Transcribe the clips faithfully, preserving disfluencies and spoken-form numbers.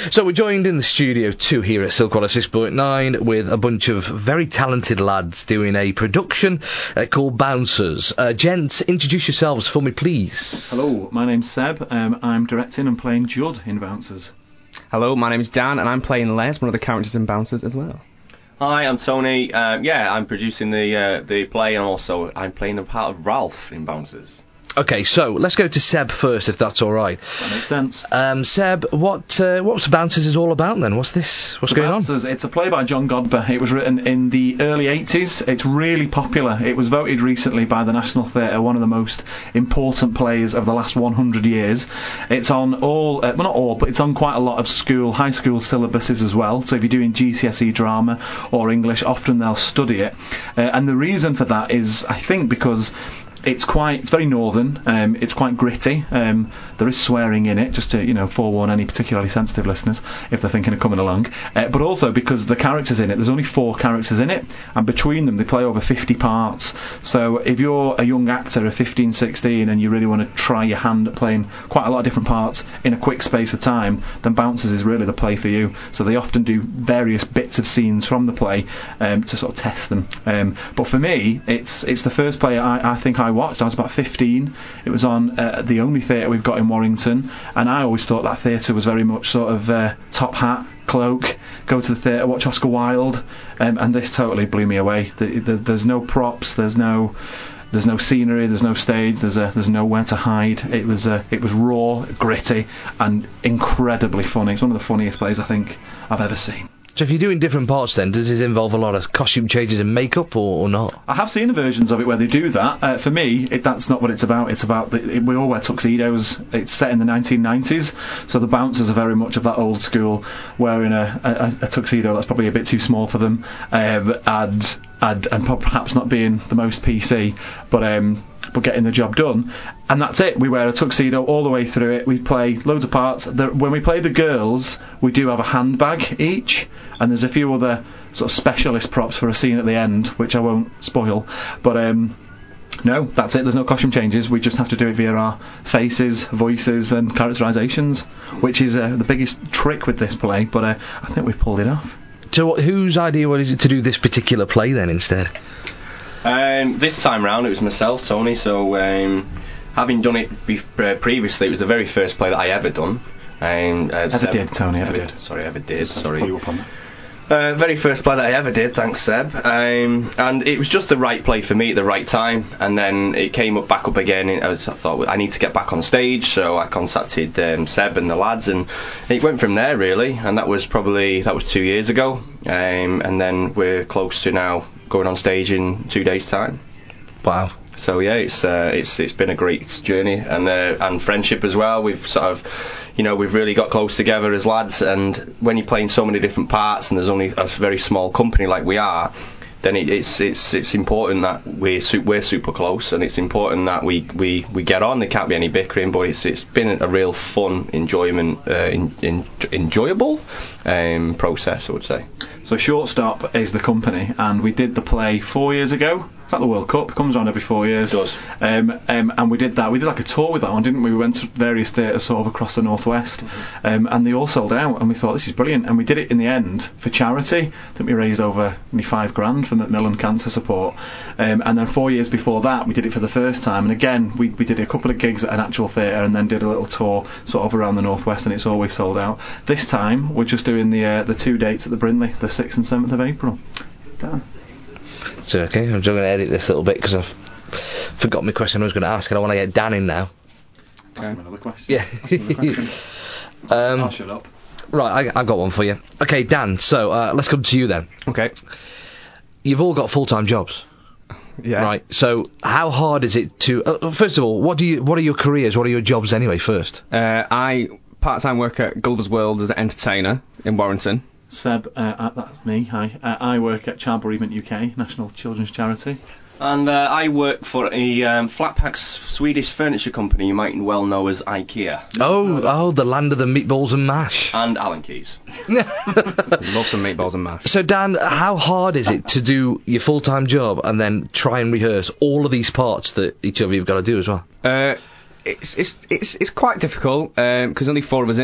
So we're joined in the studio two here at Silk one oh six point nine with a bunch of very talented lads doing a production uh, called Bouncers. Uh, gents, introduce yourselves for me, please. Hello, my name's Seb. Um, I'm directing and playing Judd in Bouncers. Hello, my name is Dan, and I'm playing Les, one of the characters in Bouncers as well. Hi, I'm Tony. Uh, yeah, I'm producing the uh, the play, and also I'm playing the part of Ralph in Bouncers. Okay, so let's go to Seb first, if that's all right. That makes sense. Um, Seb, what uh, what's Bouncers is all about then? What's this? What's The going Bouncers, on? It's a play by John Godber. It was written in the early eighties. It's really popular. It was voted recently by the National Theatre one of the most important plays of the last one hundred years. It's on all, uh, well not all, but it's on quite a lot of school, high school syllabuses as well. So if you're doing G C S E drama or English, often they'll study it. Uh, and the reason for that is, I think, because It's quite, it's very northern, um, it's quite gritty, um, there is swearing in it, just to, you know, forewarn any particularly sensitive listeners if they're thinking of coming along, uh, but also because the characters in it, there's only four characters in it, and between them they play over fifty parts, so if you're a young actor of fifteen, sixteen and you really want to try your hand at playing quite a lot of different parts in a quick space of time, then Bouncers is really the play for you. So they often do various bits of scenes from the play um, to sort of test them, um, but for me, it's it's the first play I, I think I watched. I was about fifteen. It was on uh, the only theatre we've got in Warrington, and I always thought that theatre was very much sort of uh, top hat, cloak, go to the theatre, watch Oscar Wilde, um, and this totally blew me away. The, the, there's no props, there's no there's no scenery, there's no stage, there's a, there's nowhere to hide. It was uh, it was raw, gritty, and incredibly funny. It's one of the funniest plays I think I've ever seen. So if you're doing different parts then, does this involve a lot of costume changes and makeup, or, or not? I have seen versions of it where they do that. Uh, for me, it, that's not what it's about. It's about, the, it, we all wear tuxedos. It's set in the nineteen nineties, so the Bouncers are very much of that old school, wearing a, a, a tuxedo that's probably a bit too small for them, um, and, and, and perhaps not being the most P C, but... Um, but getting the job done, and that's it. We wear a tuxedo all the way through it. We play loads of parts. The, when we play the girls, we do have a handbag each, and there's a few other sort of specialist props for a scene at the end, which I won't spoil, but um no, that's it. There's no costume changes. We just have to do it via our faces, voices and characterisations, which is uh, the biggest trick with this play, but uh, I think we've pulled it off. So what, whose idea was it to do this particular play then instead? Um, this time round it was myself, Tony, so um, having done it be- uh, previously, it was the very first play that I ever done. Um, uh, ever Seb, did, Tony, ever, ever did. Sorry, ever did, so sorry. Pull you up on that. Uh, very first play that I ever did, thanks Seb, um, and it was just the right play for me at the right time, and then it came up back up again, and I, was, I thought I need to get back on stage, so I contacted um, Seb and the lads, and it went from there really, and that was probably, that was two years ago, um, and then we're close to now going on stage in two days time. Wow. So yeah, it's uh, it's it's been a great journey, and uh, and friendship as well. We've sort of, you know, we've really got close together as lads. And when you're playing so many different parts, and there's only a very small company like we are, then it, it's it's it's important that we're su- we're super close, and it's important that we, we, we get on. There can't be any bickering, but it's it's been a real fun enjoyment, uh, in, in, enjoyable um, process, I would say. So Shortstop is the company, and we did the play four years ago. It's like the World Cup, it comes around every four years. It does. Um, um, and we did that, we did like a tour with that one, didn't we? We went to various theatres sort of across the northwest, mm-hmm. um, and they all sold out, and we thought this is brilliant, and we did it in the end for charity. I think we raised over maybe five grand for Macmillan Cancer Support, um, and then four years before that we did it for the first time, and again we, we did a couple of gigs at an actual theatre, and then did a little tour sort of around the northwest, and it's always sold out. This time we're just doing the uh, the two dates at the Brindley, the sixth and seventh of April. Dan. So, okay, I'm just going to edit this a little bit because I've forgot my question I was going to ask, and I want to get Dan in now. Ask him another question. Yeah. Another question. um, I'll shut up. Right, I, I've got one for you. Okay, Dan, so uh, let's come to you then. Okay. You've all got full-time jobs. Yeah. Right, so how hard is it to... Uh, first of all, what do you? What are your careers, what are your jobs anyway, first? Uh, I part-time work at Gulliver's World as an entertainer in Warrington. Seb, uh, uh, that's me, hi. Uh, I work at Child Bereavement U K, National Children's Charity. And uh, I work for a um, flat-pack Swedish furniture company you might well know as IKEA. Oh, oh, the land of the meatballs and mash. And Allen Keys. Love some meatballs and mash. So, Dan, how hard is it to do your full-time job and then try and rehearse all of these parts that each of you have got to do as well? Uh, it's it's it's it's quite difficult because um, only four of us in it.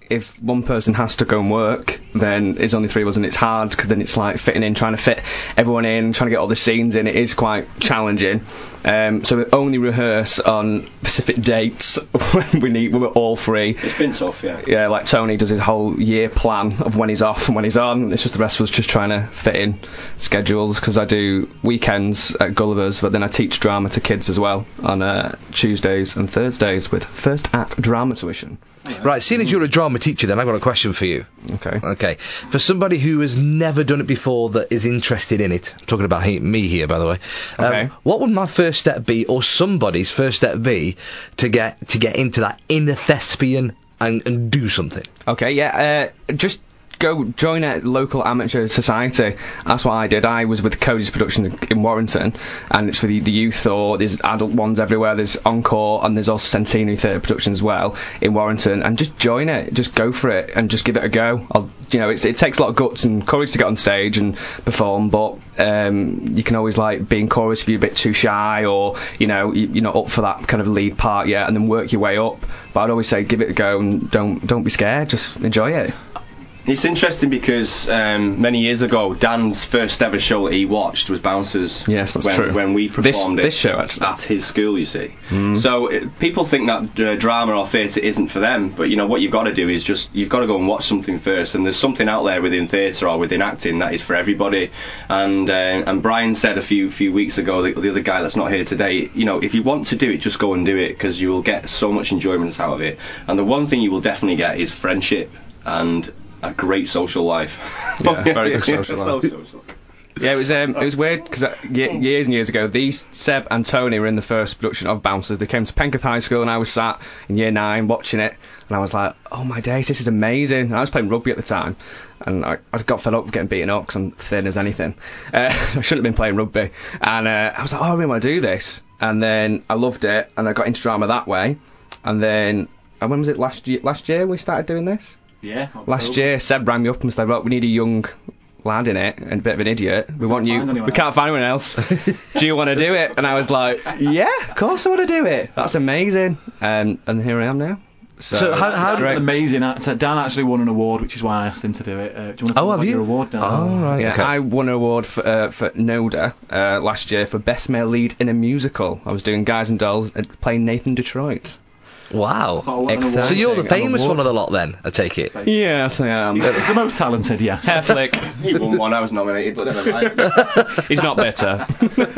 if one person has to go and work, then there's only three of us, and it's hard because then it's like fitting in, trying to fit everyone in, trying to get all the scenes in. It is quite challenging. Um, so we only rehearse on specific dates when we need. We're all free. It's been tough, yeah. Yeah, like Tony does his whole year plan of when he's off and when he's on. It's just the rest of us just trying to fit in schedules, because I do weekends at Gulliver's, but then I teach drama to kids as well on uh, Tuesdays and Thursdays with First Act Drama Tuition. Right, seeing as you're a drama teacher, then I've got a question for you. Okay. Okay. For somebody who has never done it before that is interested in it, I'm talking about he, me here, by the way. Um, Okay. What would my first step be, or somebody's first step be, to get to get into that inner thespian and, and do something? Okay, yeah, uh, just go join a local amateur society. That's what I did. I was with Cody's Productions in, in Warrington, and it's for the, the youth, or there's adult ones everywhere. There's Encore, and there's also Centenary Theatre Productions as well in Warrington, and just join it. Just go for it, and just give it a go. I'll, you know, it's, it takes a lot of guts and courage to get on stage and perform, but um, you can always, like, be in chorus if you're a bit too shy, or, you know, you, you're not up for that kind of lead part yet, and then work your way up. But I'd always say give it a go, and don't don't be scared, just enjoy it. It's interesting because um, many years ago, Dan's first ever show that he watched was Bouncers. Yes, that's when, true. When we performed this, it this show, actually. at his school, you see. Mm. So it, people think that uh, drama or theatre isn't for them, but you know what you've got to do is just you've got to go and watch something first. And there's something out there within theatre or within acting that is for everybody. And uh, and Brian said a few few weeks ago, the, the other guy that's not here today, you know, if you want to do it, just go and do it, because you will get so much enjoyment out of it. And the one thing you will definitely get is friendship and a great social life. Yeah, very good social life. So social. Yeah, it was um, it was weird because uh, y- years and years ago, these Seb and Tony were in the first production of Bouncers. They came to Penketh High School, and I was sat in year nine watching it, and I was like, "Oh my days, this is amazing!" And I was playing rugby at the time, and I, I got fed up with getting beaten up because I'm thin as anything. Uh, I shouldn't have been playing rugby, and uh, I was like, "Oh, I really want to do this." And then I loved it, and I got into drama that way. And then, and when was it? Last year? Last year we started doing this. Yeah. Last year, Seb rang me up and was like, "Look, we need a young lad in it, and a bit of an idiot. We want you. We can't find anyone else. Do you want to do it?" And I was like, "Yeah, of course I want to do it. That's amazing." And and here I am now. So, So how- how Dan's did- an amazing actor. Dan actually won an award, which is why I asked him to do it. Uh, do you want to talk Oh, have about you? your award, Dan? Oh, right. Yeah, okay. I won an award for uh, for Noda uh, last year for best male lead in a musical. I was doing Guys and Dolls and playing Nathan Detroit. Wow. Oh, what an Excellent. So you're the award. famous one of the lot, then, I take it. Yes, I am. He's the most talented, yes. Hair flick. He won one, I was nominated, but never mind. He's not bitter.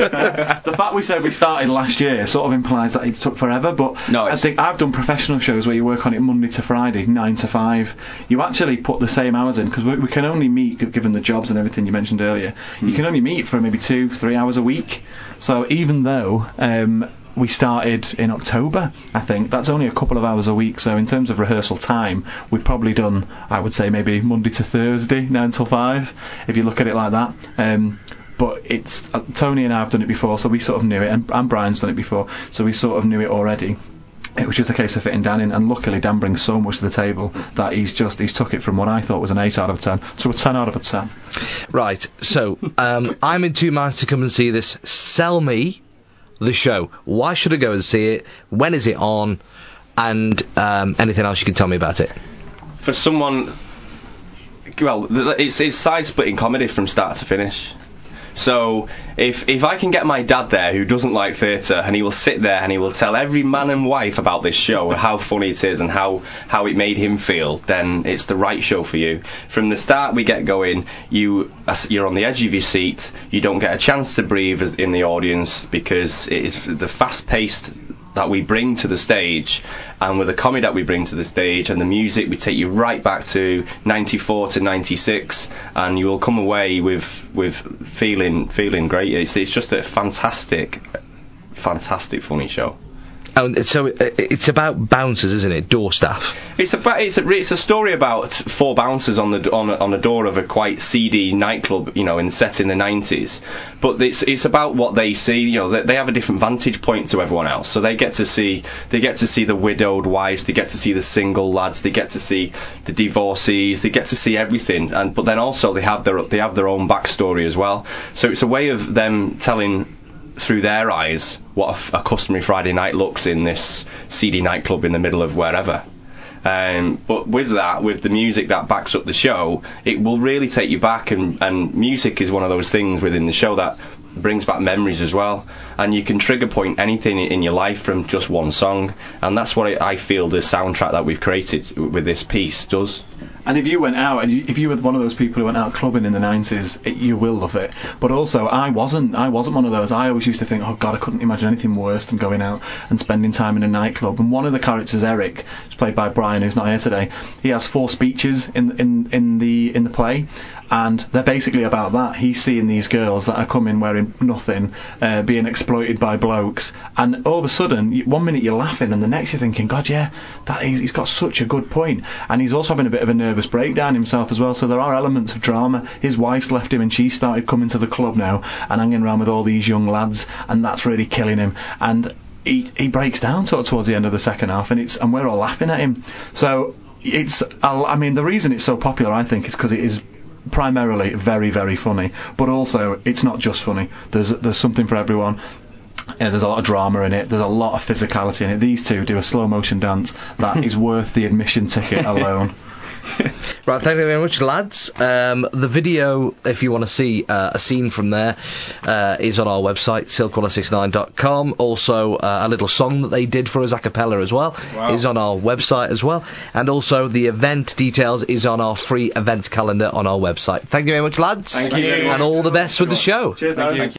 The fact we said we started last year sort of implies that it took forever, but No, I it's- think I've done professional shows where you work on it Monday to Friday, nine to five. You actually put the same hours in, because we, we can only meet, g- given the jobs and everything you mentioned earlier, you can only meet for maybe two, three hours a week. So even though um, we started in October, I think, that's only a couple of hours a week. So in terms of rehearsal time, we've probably done, I would say, maybe Monday to Thursday, nine till five, if you look at it like that. Um, but it's uh, Tony and I have done it before, so we sort of knew it, and, and Brian's done it before, so we sort of knew it already. It was just a case of fitting Dan in, and luckily Dan brings so much to the table that he's just he's took it from what I thought was an eight out of ten to a ten out of a ten. Right, so, um, I'm in two minds to come and see this. Sell me the show. Why should I go and see it? When is it on? And um, anything else you can tell me about it? For someone, well, th- it's it's side-splitting comedy from start to finish. So if if I can get my dad there who doesn't like theatre, and he will sit there and he will tell every man and wife about this show and how funny it is and how, how it made him feel, then it's the right show for you. From the start we get going, you you're on the edge of your seat. You don't get a chance to breathe as in the audience, because it is the fast-paced that we bring to the stage, and with the comedy that we bring to the stage and the music, we take you right back to ninety-four to ninety-six, and you will come away with with feeling feeling great. It's, it's just a fantastic, fantastic funny show. Oh, so uh, it's about bouncers, isn't it? Door staff. It's about it's a it's a story about four bouncers on the on a, on a door of a quite seedy nightclub, you know, in set in the nineties. But it's it's about what they see. You know, they, they have a different vantage point to everyone else, so they get to see they get to see the widowed wives, they get to see the single lads, they get to see the divorcees, they get to see everything. And but then also they have their they have their own backstory as well. So it's a way of them telling through their eyes what a, a customary Friday night looks in this seedy nightclub in the middle of wherever. Um, but with that, with the music that backs up the show, it will really take you back, and, and music is one of those things within the show that brings back memories as well, and you can trigger point anything in your life from just one song, and that's what I feel the soundtrack that we've created with this piece does. And if you went out, and you, if you were one of those people who went out clubbing in the nineties, it, you will love it. But also, I wasn't. I wasn't one of those. I always used to think, oh God, I couldn't imagine anything worse than going out and spending time in a nightclub. And one of the characters, Eric, who's played by Brian, who's not here today, he has four speeches in in in the in the play. And they're basically about that. He's seeing these girls that are coming wearing nothing, uh, being exploited by blokes, and all of a sudden, you, one minute you're laughing, and the next you're thinking, God, yeah, that is, he's got such a good point. And he's also having a bit of a nervous breakdown himself as well. So there are elements of drama. His wife's left him, and she started coming to the club now and hanging around with all these young lads, and that's really killing him. And he he breaks down sort of towards the end of the second half, and it's and we're all laughing at him. So it's, I mean, the reason it's so popular, I think, is because it is primarily very, very funny, but also it's not just funny. There's there's something for everyone. Yeah, there's a lot of drama in it. There's a lot of physicality in it. These two do a slow motion dance that is worth the admission ticket alone. Right, thank you very much, lads. Um, the video, if you want to see uh, a scene from there, uh, is on our website, silk one oh six nine dot com. Also, uh, a little song that they did for us a cappella as well wow. is on our website as well. And also, the event details is on our free events calendar on our website. Thank you very much, lads. Thank you. And all the best with the show. Cheers, Darren.